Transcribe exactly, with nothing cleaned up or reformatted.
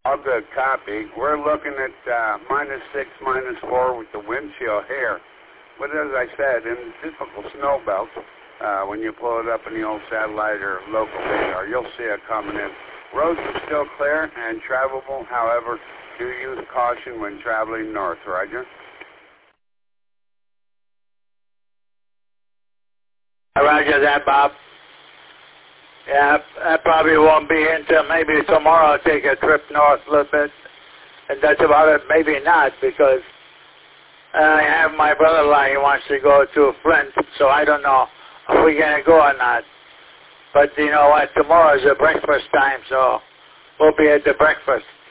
All good, copy. We're looking at uh, minus six, minus four with the wind chill here. But as I said, in the typical snow belt, uh, when you pull it up in the old satellite or local radar, you'll see it coming in. Roads are still clear and travelable. However, do use caution when traveling north, Roger. Roger that, Bob. Yeah, I probably won't be until maybe tomorrow. I'll take a trip north a little bit. And that's about it. Maybe not, because I have my brother-in-law. He wants to go to a friend, so I don't know if we're going to go or not. But you know what? Tomorrow is a breakfast time, so we'll be at the breakfast.